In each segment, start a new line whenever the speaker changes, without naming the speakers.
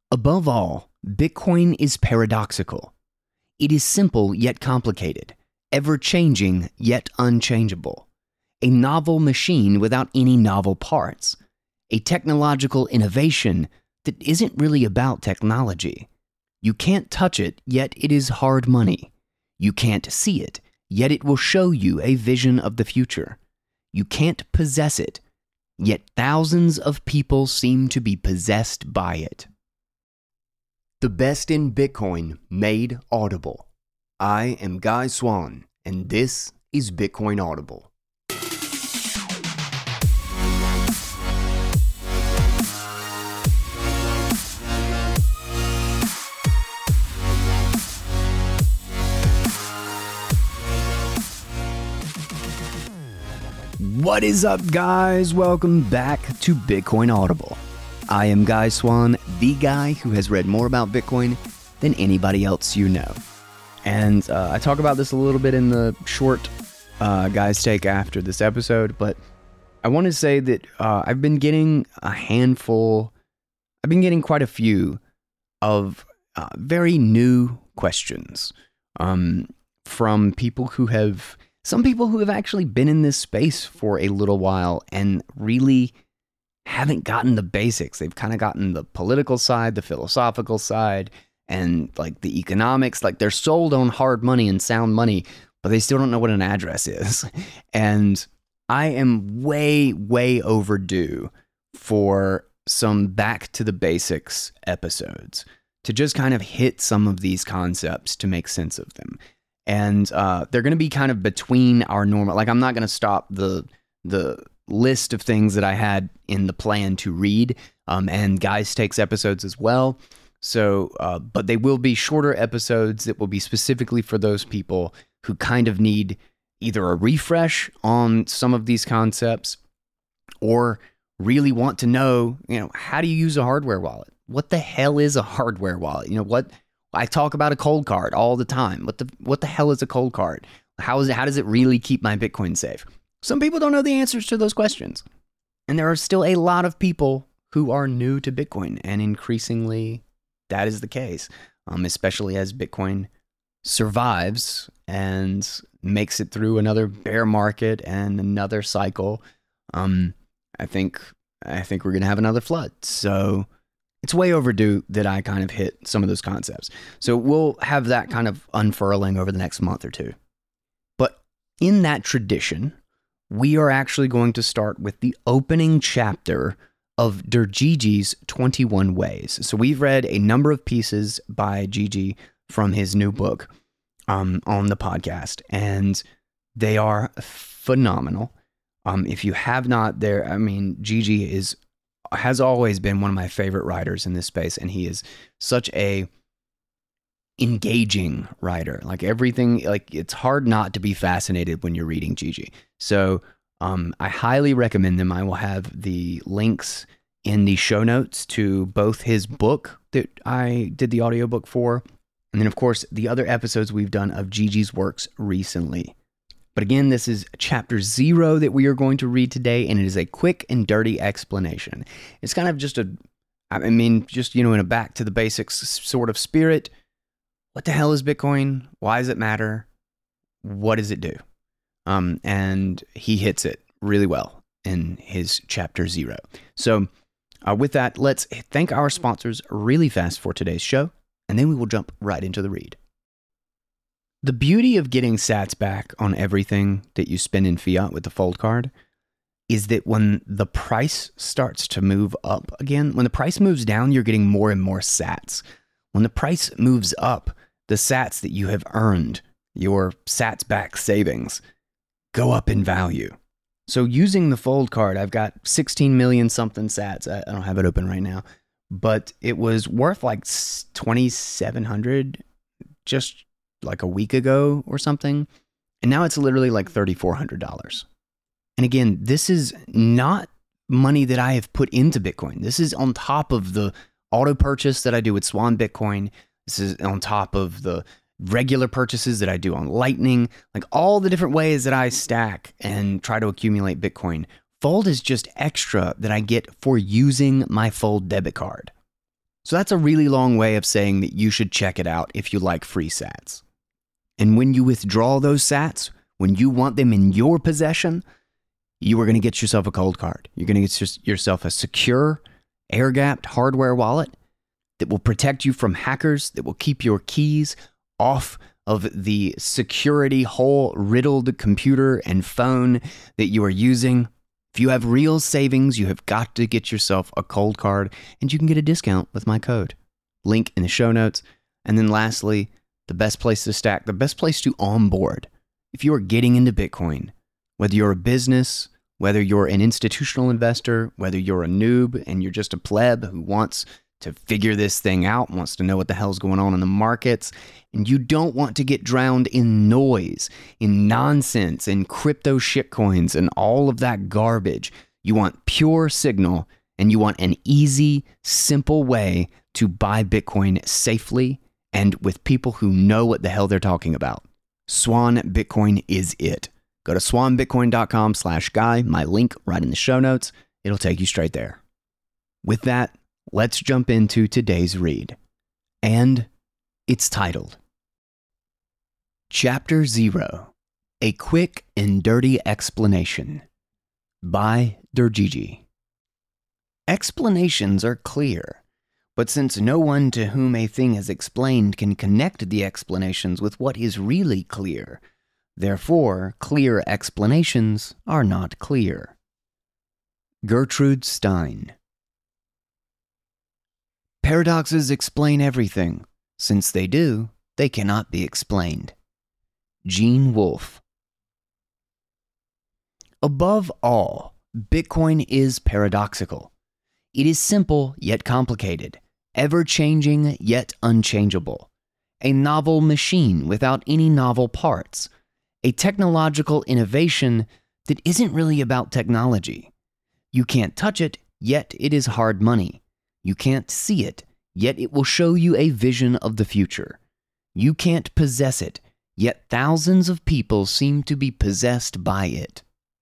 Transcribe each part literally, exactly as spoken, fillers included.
Above all, Bitcoin is paradoxical. It is simple yet complicated, ever-changing yet unchangeable, a novel machine without any novel parts, a technological innovation that isn't really about technology. You can't touch it, yet it is hard money. You can't see it, yet it will show you a vision of the future. You can't possess it, yet thousands of people seem to be possessed by it. The best in Bitcoin made audible. I am Guy Swan, and this is Bitcoin Audible. What is up, guys? Welcome back to Bitcoin Audible. I am Guy Swan, the guy who has read more about Bitcoin than anybody else you know. And uh, I talk about this a little bit in the short uh, Guy's Take after this episode, but I want to say that uh, I've been getting a handful, I've been getting quite a few of uh, very new questions um, from people who have, some people who have actually been in this space for a little while and really haven't gotten the basics. They've kind of gotten the political side, the philosophical side, and like the economics. Like they're sold on hard money and sound money, but they still don't know what an address is. And I am way, way overdue for some back to the basics episodes to just kind of hit some of these concepts to make sense of them. And uh, they're going to be kind of between our normal, like I'm not going to stop the the list of things that I had in the plan to read, um, and Guys Takes episodes as well. So, uh, but they will be shorter episodes that will be specifically for those people who kind of need either a refresh on some of these concepts or really want to know, you know, how do you use a hardware wallet? What the hell is a hardware wallet? You know, what I talk about a cold card all the time. What the what the hell is a cold card? How is it? How does it really keep my Bitcoin safe? Some people don't know the answers to those questions. And there are still a lot of people who are new to Bitcoin, and increasingly that is the case, um, especially as Bitcoin survives and makes it through another bear market and another cycle. Um, I think I think we're going to have another flood. So it's way overdue that I kind of hit some of those concepts. So we'll have that kind of unfurling over the next month or two. But in that tradition, we are actually going to start with the opening chapter of Der Gigi's twenty-one Ways. So we've read a number of pieces by Gigi from his new book um, on the podcast, and they are phenomenal. Um, if you have not, there, I mean, Gigi is has always been one of my favorite writers in this space, and he is such a engaging writer. Like everything, like it's hard not to be fascinated when you're reading Gigi. So um, I highly recommend them. I will have the links in the show notes to both his book that I did the audiobook for, and then of course the other episodes we've done of Gigi's works recently. But again, this is chapter zero that we are going to read today, and it is a quick and dirty explanation. It's kind of just a, I mean, just, you know, in a back to the basics sort of spirit. What the hell is Bitcoin? Why does it matter? What does it do? Um, and he hits it really well in his chapter zero. So uh, with that, let's thank our sponsors really fast for today's show, and then we will jump right into the read. The beauty of getting sats back on everything that you spend in fiat with the Fold card is that when the price starts to move up again, when the price moves down, you're getting more and more sats. When the price moves up, the sats that you have earned, your sats back savings, go up in value. So using the Fold card, I've got sixteen million something sats. I, I don't have it open right now, but it was worth like twenty-seven hundred just like a week ago or something. And now it's literally like three thousand four hundred dollars. And again, this is not money that I have put into Bitcoin. This is on top of the auto purchase that I do with Swan Bitcoin. This is on top of the regular purchases that I do on Lightning, like all the different ways that I stack and try to accumulate Bitcoin. Fold is just extra that I get for using my Fold debit card. So that's a really long way of saying that you should check it out if you like free sats. And when you withdraw those sats, when you want them in your possession, you are going to get yourself a cold card. You're going to get yourself a secure, air-gapped hardware wallet that will protect you from hackers, that will keep your keys off of the security hole-riddled computer and phone that you are using. If you have real savings, you have got to get yourself a cold card, and you can get a discount with my code. Link in the show notes. And then lastly, the best place to stack, the best place to onboard. If you are getting into Bitcoin, whether you're a business, whether you're an institutional investor, whether you're a noob and you're just a pleb who wants to figure this thing out, wants to know what the hell's going on in the markets, and you don't want to get drowned in noise, in nonsense, in crypto shitcoins, and all of that garbage. You want pure signal, and you want an easy, simple way to buy Bitcoin safely and with people who know what the hell they're talking about. Swan Bitcoin is it. Go to swanbitcoin.com slash guy, my link right in the show notes. It'll take you straight there. With that, let's jump into today's read. And it's titled Chapter Zero, A Quick and Dirty Explanation by Durgigi. Explanations are clear, but since no one to whom a thing is explained can connect the explanations with what is really clear, therefore clear explanations are not clear. Gertrude Stein. Paradoxes explain everything. Since they do, they cannot be explained. Gene Wolfe. Above all, Bitcoin is paradoxical. It is simple yet complicated, ever-changing yet unchangeable, a novel machine without any novel parts, a technological innovation that isn't really about technology. You can't touch it, yet it is hard money. You can't see it, yet it will show you a vision of the future. You can't possess it, yet thousands of people seem to be possessed by it.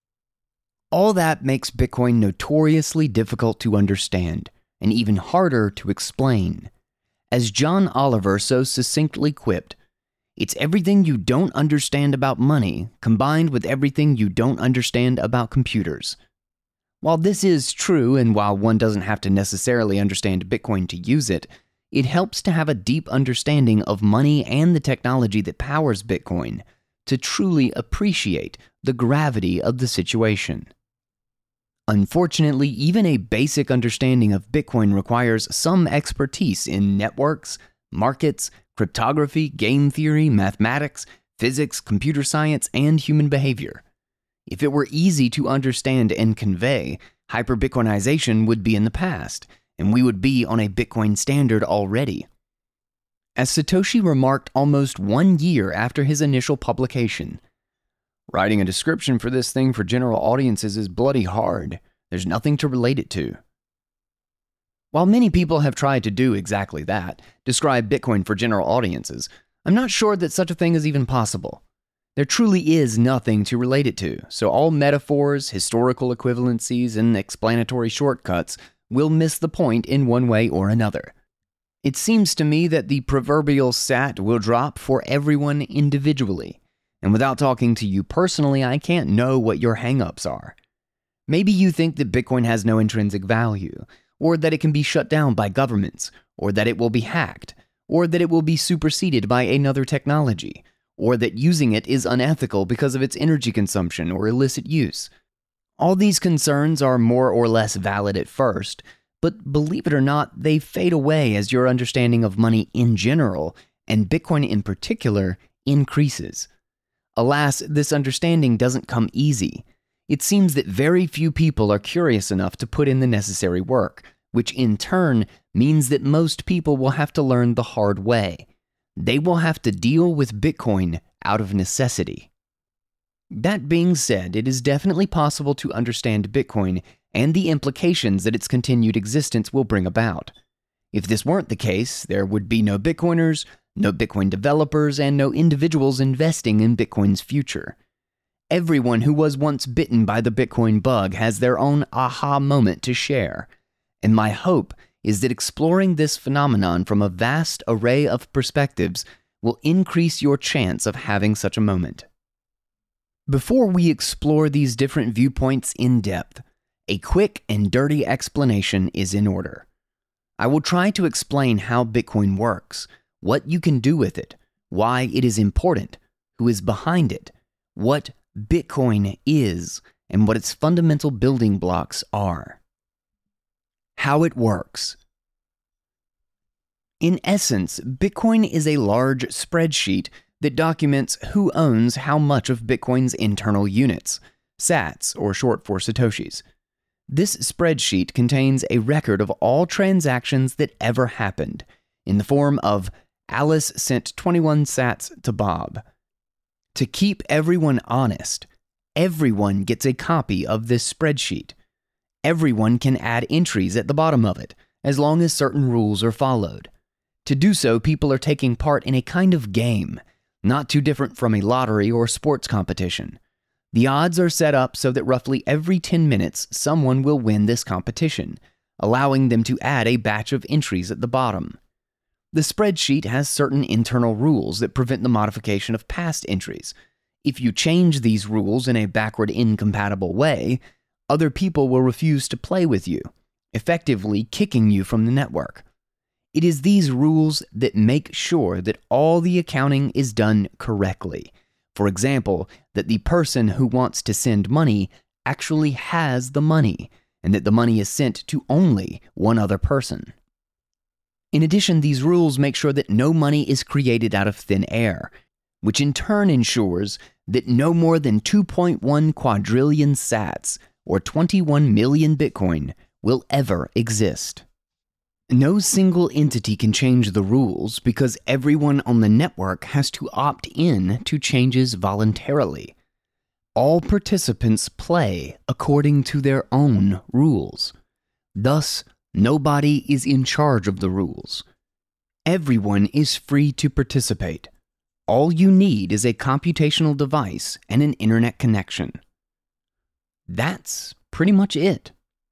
All that makes Bitcoin notoriously difficult to understand, and even harder to explain. As John Oliver so succinctly quipped, it's everything you don't understand about money combined with everything you don't understand about computers. While this is true, and while one doesn't have to necessarily understand Bitcoin to use it, it helps to have a deep understanding of money and the technology that powers Bitcoin to truly appreciate the gravity of the situation. Unfortunately, even a basic understanding of Bitcoin requires some expertise in networks, markets, cryptography, game theory, mathematics, physics, computer science, and human behavior. If it were easy to understand and convey, hyper-Bitcoinization would be in the past, and we would be on a Bitcoin standard already. As Satoshi remarked almost one year after his initial publication, writing a description for this thing for general audiences is bloody hard. There's nothing to relate it to. While many people have tried to do exactly that, describe Bitcoin for general audiences, I'm not sure that such a thing is even possible. There truly is nothing to relate it to, so all metaphors, historical equivalencies, and explanatory shortcuts will miss the point in one way or another. It seems to me that the proverbial sat will drop for everyone individually, and without talking to you personally, I can't know what your hang-ups are. Maybe you think that Bitcoin has no intrinsic value, or that it can be shut down by governments, or that it will be hacked, or that it will be superseded by another technology, or that using it is unethical because of its energy consumption or illicit use. All these concerns are more or less valid at first, but believe it or not, they fade away as your understanding of money in general, and Bitcoin in particular, increases. Alas, this understanding doesn't come easy. It seems that very few people are curious enough to put in the necessary work, which in turn means that most people will have to learn the hard way. They will have to deal with Bitcoin out of necessity. That being said, it is definitely possible to understand Bitcoin and the implications that its continued existence will bring about. If this weren't the case, there would be no Bitcoiners, no Bitcoin developers, and no individuals investing in Bitcoin's future. Everyone who was once bitten by the Bitcoin bug has their own aha moment to share, and my hope is that exploring this phenomenon from a vast array of perspectives will increase your chance of having such a moment. Before we explore these different viewpoints in depth, a quick and dirty explanation is in order. I will try to explain how Bitcoin works, what you can do with it, why it is important, who is behind it, what Bitcoin is, and what its fundamental building blocks are. How it works. In essence, Bitcoin is a large spreadsheet that documents who owns how much of Bitcoin's internal units, sats, or short for Satoshis. This spreadsheet contains a record of all transactions that ever happened, in the form of Alice sent twenty-one sats to Bob. To keep everyone honest, everyone gets a copy of this spreadsheet. Everyone can add entries at the bottom of it, as long as certain rules are followed. To do so, people are taking part in a kind of game, not too different from a lottery or sports competition. The odds are set up so that roughly every ten minutes, someone will win this competition, allowing them to add a batch of entries at the bottom. The spreadsheet has certain internal rules that prevent the modification of past entries. If you change these rules in a backward incompatible way, other people will refuse to play with you, effectively kicking you from the network. It is these rules that make sure that all the accounting is done correctly. For example, that the person who wants to send money actually has the money, and that the money is sent to only one other person. In addition, these rules make sure that no money is created out of thin air, which in turn ensures that no more than two point one quadrillion sats, or twenty-one million Bitcoin, will ever exist. No single entity can change the rules because everyone on the network has to opt in to changes voluntarily. All participants play according to their own rules. Thus, nobody is in charge of the rules. Everyone is free to participate. All you need is a computational device and an internet connection. That's pretty much it.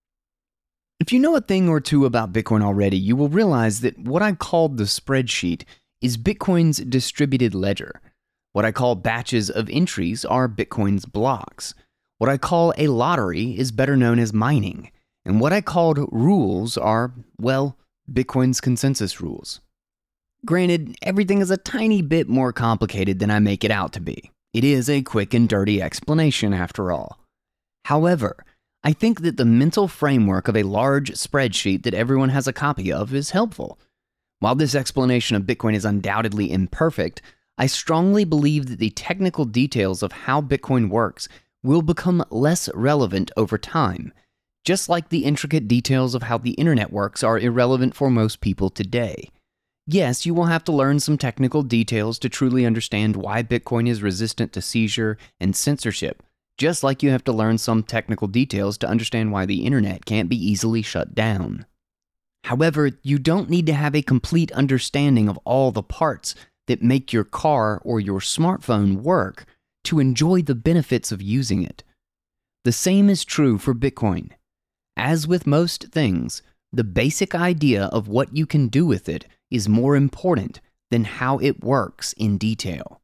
If you know a thing or two about Bitcoin already, you will realize that what I called the spreadsheet is Bitcoin's distributed ledger. What I call batches of entries are Bitcoin's blocks. What I call a lottery is better known as mining. And what I called rules are, well, Bitcoin's consensus rules. Granted, everything is a tiny bit more complicated than I make it out to be. It is a quick and dirty explanation after all. However, I think that the mental framework of a large spreadsheet that everyone has a copy of is helpful. While this explanation of Bitcoin is undoubtedly imperfect, I strongly believe that the technical details of how Bitcoin works will become less relevant over time, just like the intricate details of how the internet works are irrelevant for most people today. Yes, you will have to learn some technical details to truly understand why Bitcoin is resistant to seizure and censorship, just like you have to learn some technical details to understand why the internet can't be easily shut down. However, you don't need to have a complete understanding of all the parts that make your car or your smartphone work to enjoy the benefits of using it. The same is true for Bitcoin. As with most things, the basic idea of what you can do with it is more important than how it works in detail.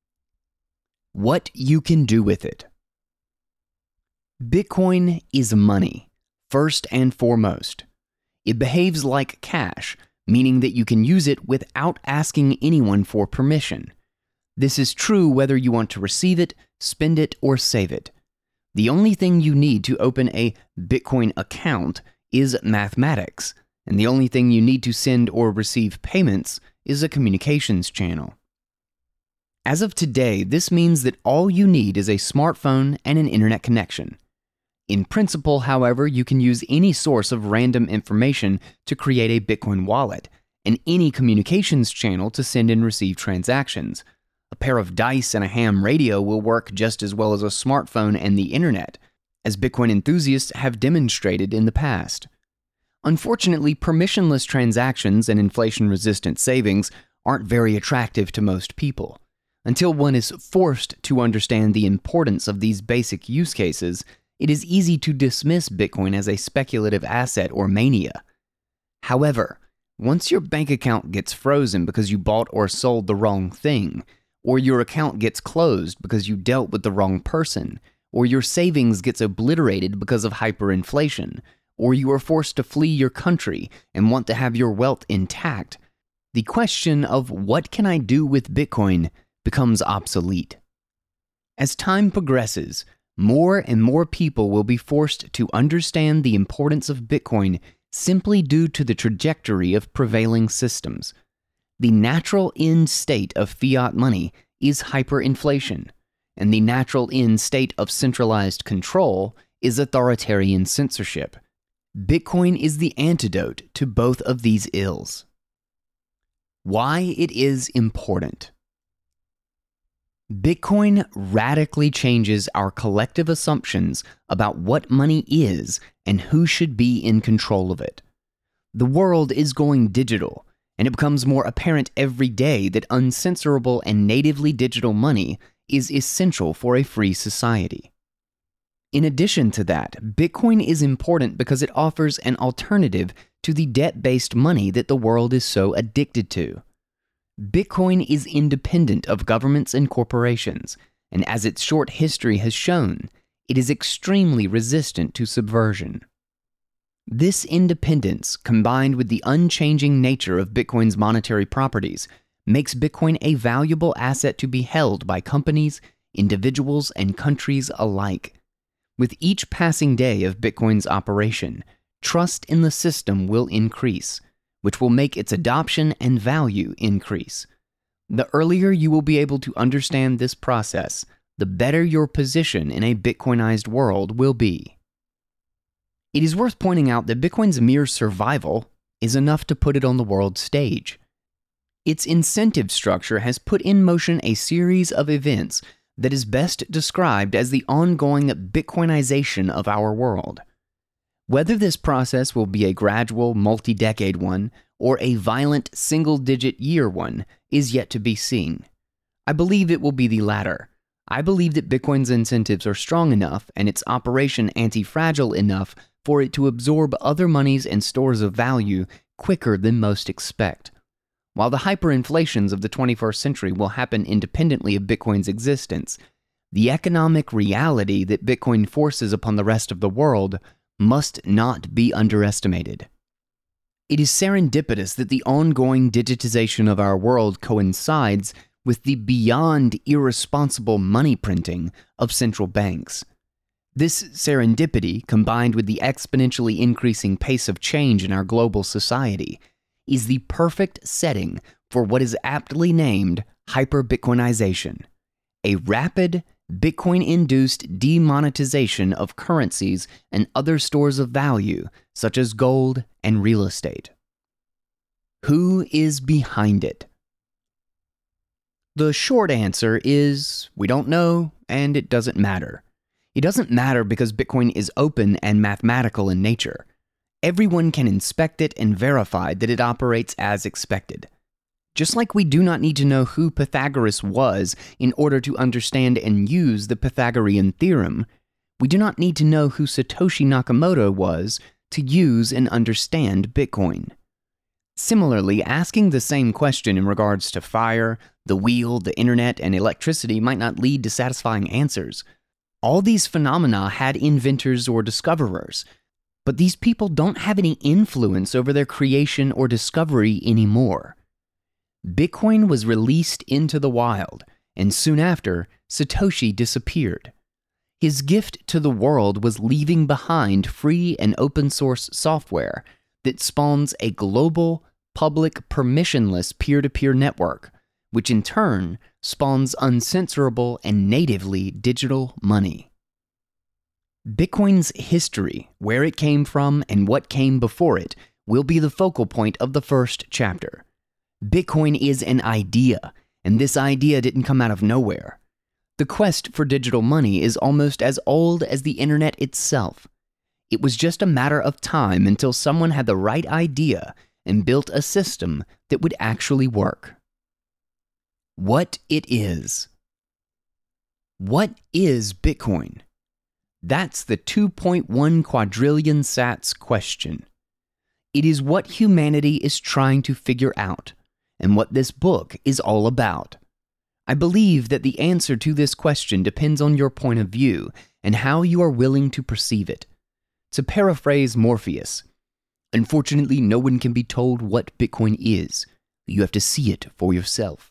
What you can do with it. Bitcoin is money, first and foremost. It behaves like cash, meaning that you can use it without asking anyone for permission. This is true whether you want to receive it, spend it, or save it. The only thing you need to open a Bitcoin account is mathematics, and the only thing you need to send or receive payments is a communications channel. As of today, this means that all you need is a smartphone and an internet connection. In principle, however, you can use any source of random information to create a Bitcoin wallet, and any communications channel to send and receive transactions. A pair of dice and a ham radio will work just as well as a smartphone and the internet, as Bitcoin enthusiasts have demonstrated in the past. Unfortunately, permissionless transactions and inflation-resistant savings aren't very attractive to most people. Until one is forced to understand the importance of these basic use cases, it is easy to dismiss Bitcoin as a speculative asset or mania. However, once your bank account gets frozen because you bought or sold the wrong thing, or your account gets closed because you dealt with the wrong person, or your savings gets obliterated because of hyperinflation, or you are forced to flee your country and want to have your wealth intact, the question of what can I do with Bitcoin becomes obsolete. As time progresses, more and more people will be forced to understand the importance of Bitcoin simply due to the trajectory of prevailing systems. The natural end state of fiat money is hyperinflation, and the natural end state of centralized control is authoritarian censorship. Bitcoin is the antidote to both of these ills. Why it is important. Bitcoin radically changes our collective assumptions about what money is and who should be in control of it. The world is going digital, and it becomes more apparent every day that uncensorable and natively digital money is essential for a free society. In addition to that, Bitcoin is important because it offers an alternative to the debt-based money that the world is so addicted to. Bitcoin is independent of governments and corporations, and as its short history has shown, it is extremely resistant to subversion. This independence, combined with the unchanging nature of Bitcoin's monetary properties, makes Bitcoin a valuable asset to be held by companies, individuals, and countries alike. With each passing day of Bitcoin's operation, trust in the system will increase, which will make its adoption and value increase. The earlier you will be able to understand this process, the better your position in a Bitcoinized world will be. It is worth pointing out that Bitcoin's mere survival is enough to put it on the world stage. Its incentive structure has put in motion a series of events that is best described as the ongoing Bitcoinization of our world. Whether this process will be a gradual, multi-decade one or a violent, single-digit year one is yet to be seen. I believe it will be the latter. I believe that Bitcoin's incentives are strong enough and its operation anti-fragile enough for it to absorb other monies and stores of value quicker than most expect. While the hyperinflations of the twenty-first century will happen independently of Bitcoin's existence, the economic reality that Bitcoin forces upon the rest of the world must not be underestimated. It is serendipitous that the ongoing digitization of our world coincides with the beyond irresponsible money printing of central banks. This serendipity, combined with the exponentially increasing pace of change in our global society, is the perfect setting for what is aptly named hyper-Bitcoinization, a rapid, Bitcoin-induced demonetization of currencies and other stores of value, such as gold and real estate. Who is behind it? The short answer is, we don't know, and it doesn't matter. It doesn't matter because Bitcoin is open and mathematical in nature. Everyone can inspect it and verify that it operates as expected. Just like we do not need to know who Pythagoras was in order to understand and use the Pythagorean theorem, we do not need to know who Satoshi Nakamoto was to use and understand Bitcoin. Similarly, asking the same question in regards to fire, the wheel, the internet, and electricity might not lead to satisfying answers. All these phenomena had inventors or discoverers, but these people don't have any influence over their creation or discovery anymore. Bitcoin was released into the wild, and soon after, Satoshi disappeared. His gift to the world was leaving behind free and open source software that spawns a global, public, permissionless peer-to-peer network, which in turn spawns uncensorable and natively digital money. Bitcoin's history, where it came from and what came before it, will be the focal point of the first chapter. Bitcoin is an idea, and this idea didn't come out of nowhere. The quest for digital money is almost as old as the internet itself. It was just a matter of time until someone had the right idea and built a system that would actually work. What it is. What is Bitcoin? That's the two point one quadrillion sats question. It is what humanity is trying to figure out, and what this book is all about. I believe that the answer to this question depends on your point of view and how you are willing to perceive it. To paraphrase Morpheus, unfortunately, no one can be told what Bitcoin is. You have to see it for yourself.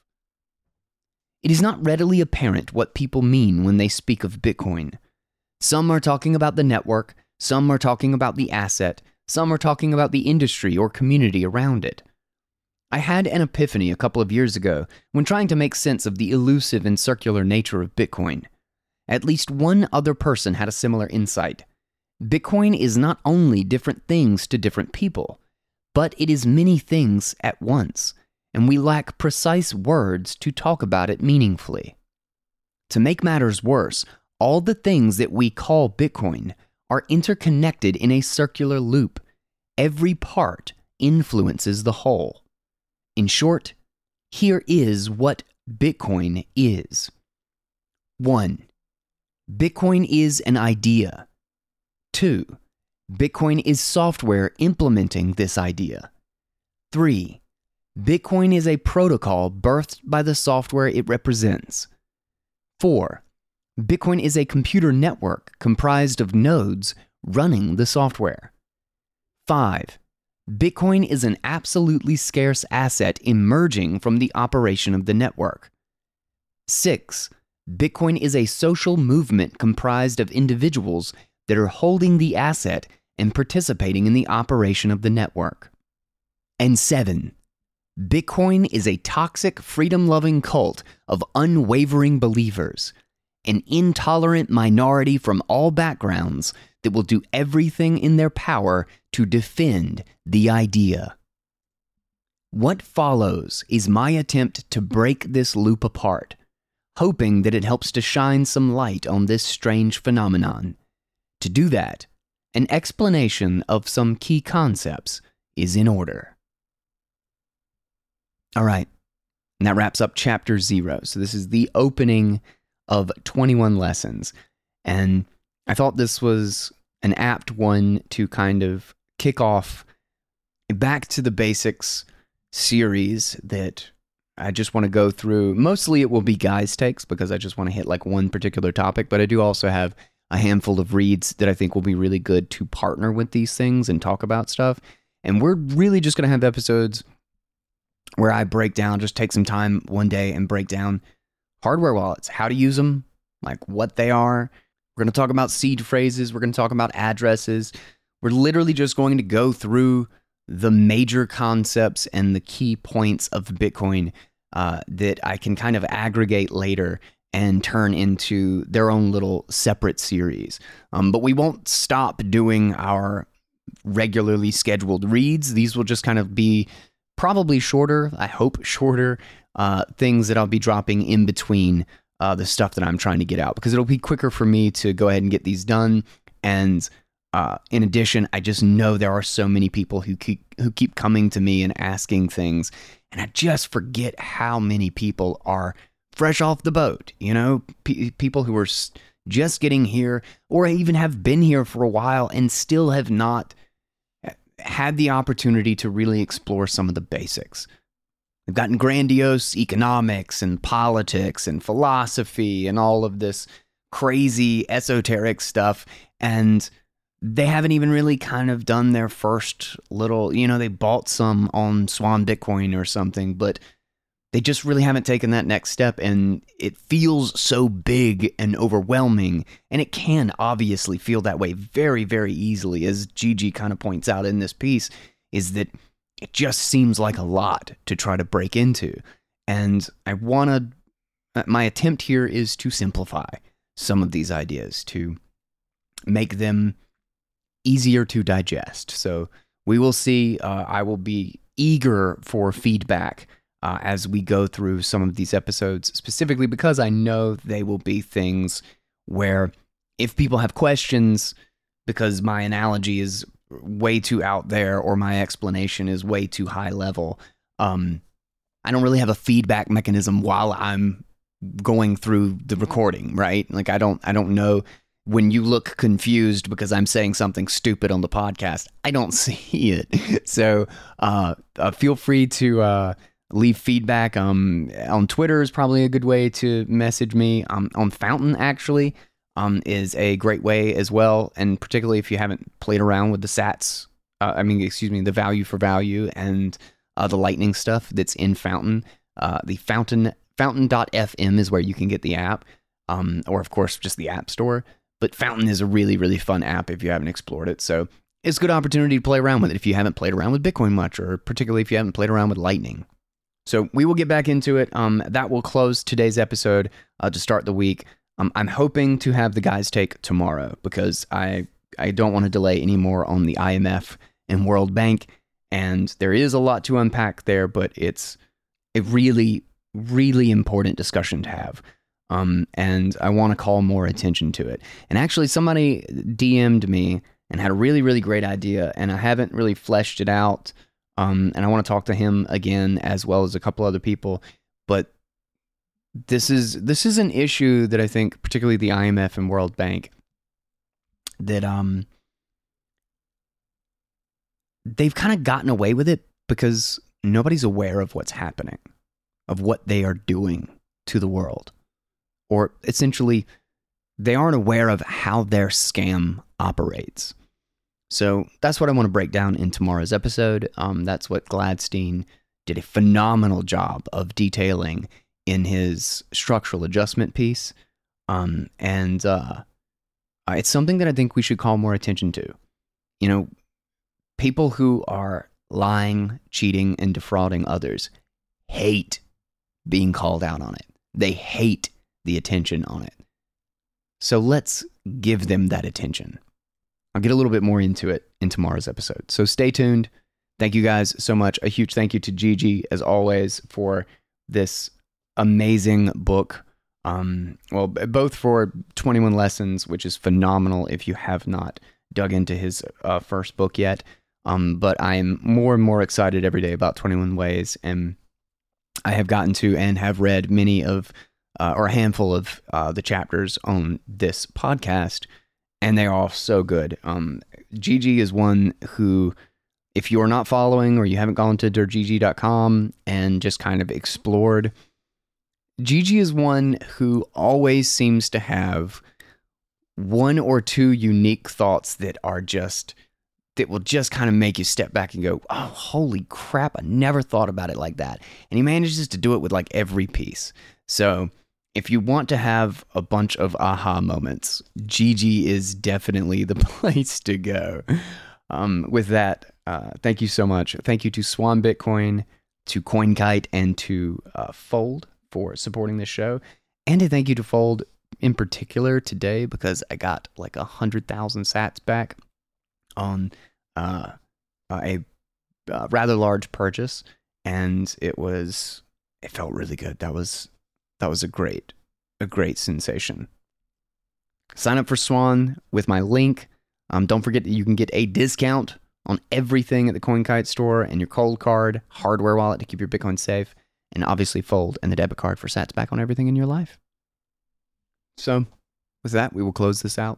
It is not readily apparent what people mean when they speak of Bitcoin. Some are talking about the network, some are talking about the asset, some are talking about the industry or community around it. I had an epiphany a couple of years ago when trying to make sense of the elusive and circular nature of Bitcoin. At least one other person had a similar insight. Bitcoin is not only different things to different people, but it is many things at once, and we lack precise words to talk about it meaningfully. To make matters worse, all the things that we call Bitcoin are interconnected in a circular loop. Every part influences the whole. In short, here is what Bitcoin is. one. Bitcoin is an idea. two. Bitcoin is software implementing this idea. three. Bitcoin is a protocol birthed by the software it represents. four. Bitcoin is a computer network comprised of nodes running the software. five. Bitcoin is an absolutely scarce asset emerging from the operation of the network. six. Bitcoin is a social movement comprised of individuals that are holding the asset and participating in the operation of the network. And seven. Bitcoin is a toxic, freedom-loving cult of unwavering believers, an intolerant minority from all backgrounds that will do everything in their power to defend the idea. What follows is my attempt to break this loop apart, hoping that it helps to shine some light on this strange phenomenon. To do that, an explanation of some key concepts is in order. All right, and that wraps up chapter zero. So this is the opening of twenty-one lessons. And I thought this was an apt one to kind of kick off a Back to the Basics series that I just want to go through. Mostly it will be guys' takes because I just want to hit like one particular topic, but I do also have a handful of reads that I think will be really good to partner with these things and talk about stuff. And we're really just going to have episodes where I break down, just take some time one day and break down hardware wallets, how to use them, like what they are. We're going to talk about seed phrases. We're going to talk about addresses. We're literally just going to go through the major concepts and the key points of Bitcoin uh, that I can kind of aggregate later and turn into their own little separate series. Um, but we won't stop doing our regularly scheduled reads. These will just kind of be probably shorter, I hope shorter, uh, things that I'll be dropping in between uh, the stuff that I'm trying to get out, because it'll be quicker for me to go ahead and get these done. And uh, in addition, I just know there are so many people who keep who keep coming to me and asking things, and I just forget how many people are fresh off the boat, you know, P- people who are just getting here or even have been here for a while and still have not had the opportunity to really explore some of the basics. They've gotten grandiose economics and politics and philosophy and all of this crazy esoteric stuff, and they haven't even really kind of done their first little, you know, they bought some on Swan Bitcoin or something, but they just really haven't taken that next step, and it feels so big and overwhelming, and it can obviously feel that way very, very easily, as Gigi kind of points out in this piece, is that it just seems like a lot to try to break into. And I want to, my attempt here is to simplify some of these ideas, to make them easier to digest. So we will see. Uh, I will be eager for feedback Uh, as we go through some of these episodes, specifically because I know they will be things where if people have questions because my analogy is way too out there or my explanation is way too high level, um, I don't really have a feedback mechanism while I'm going through the recording, right? Like I don't, I don't know when you look confused because I'm saying something stupid on the podcast, I don't see it. So uh, uh, feel free to uh, leave feedback. Um, on Twitter is probably a good way to message me. Um, on Fountain, actually, um, is a great way as well. And particularly if you haven't played around with the sats, uh, I mean, excuse me, the value for value and uh, the lightning stuff that's in Fountain. Uh, the Fountain, fountain dot f m is where you can get the app. Um, or, of course, just the App Store. But Fountain is a really, really fun app if you haven't explored it. So it's a good opportunity to play around with it if you haven't played around with Bitcoin much, or particularly if you haven't played around with Lightning. So we will get back into it. Um, that will close today's episode uh, to start the week. Um, I'm hoping to have the guys take tomorrow because I, I don't want to delay any more on the I M F and World Bank. And there is a lot to unpack there, but it's a really, really important discussion to have. Um, and I want to call more attention to it. And actually, somebody D M'd me and had a really, really great idea, and I haven't really fleshed it out. Um, and I want to talk to him again, as well as a couple other people. But this is this is an issue that I think, particularly the I M F and World Bank, that um they've kind of gotten away with it because nobody's aware of what's happening, of what they are doing to the world. Or essentially, they aren't aware of how their scam operates. So that's what I want to break down in tomorrow's episode. Um, that's what Gladstein did a phenomenal job of detailing in his structural adjustment piece. Um, and uh, it's something that I think we should call more attention to. You know, people who are lying, cheating, and defrauding others hate being called out on it. They hate the attention on it. So let's give them that attention. I'll get a little bit more into it in tomorrow's episode. So stay tuned. Thank you guys so much. A huge thank you to Gigi, as always, for this amazing book. Um, well, both for twenty-one Lessons, which is phenomenal if you have not dug into his uh, first book yet. Um, but I am more and more excited every day about twenty-one Ways, and I have gotten to and have read many of, uh, or a handful of uh, the chapters on this podcast, and they are all so good. Um, Gigi is one who, if you are not following or you haven't gone to der gigi dot com and just kind of explored, Gigi is one who always seems to have one or two unique thoughts that are just, that will just kind of make you step back and go, oh, holy crap, I never thought about it like that. And he manages to do it with like every piece. So if you want to have a bunch of aha moments, Gigi is definitely the place to go. Um, with that, uh, thank you so much. Thank you to Swan Bitcoin, to CoinKite, and to uh, Fold for supporting this show. And a thank you to Fold in particular today, because I got like a hundred thousand sats back on uh, a, a rather large purchase, and it was it felt really good. That was that was a great a great sensation. Sign up for Swan with my link. Um, don't forget that you can get a discount on everything at the CoinKite store, and your cold card, hardware wallet to keep your Bitcoin safe, and obviously Fold and the debit card for sats back on everything in your life. So, with that, we will close this out.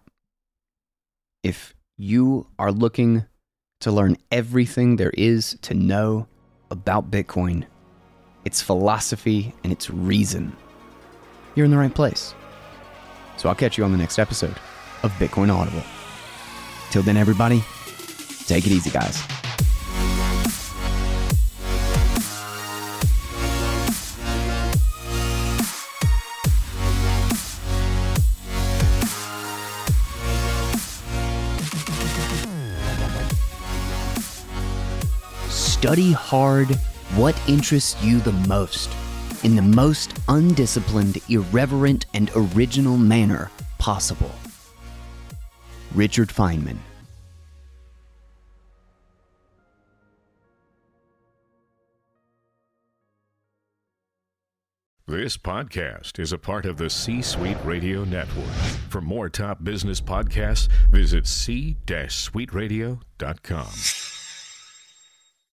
If you are looking to learn everything there is to know about Bitcoin, its philosophy, and its reason, you're in the right place. So I'll catch you on the next episode of Bitcoin Audible. Till then, everybody, take it easy, guys. Study hard what interests you the most in the most undisciplined, irreverent, and original manner possible. Richard Feynman.
This podcast is a part of the C-Suite Radio Network. For more top business podcasts, visit c suite radio dot com.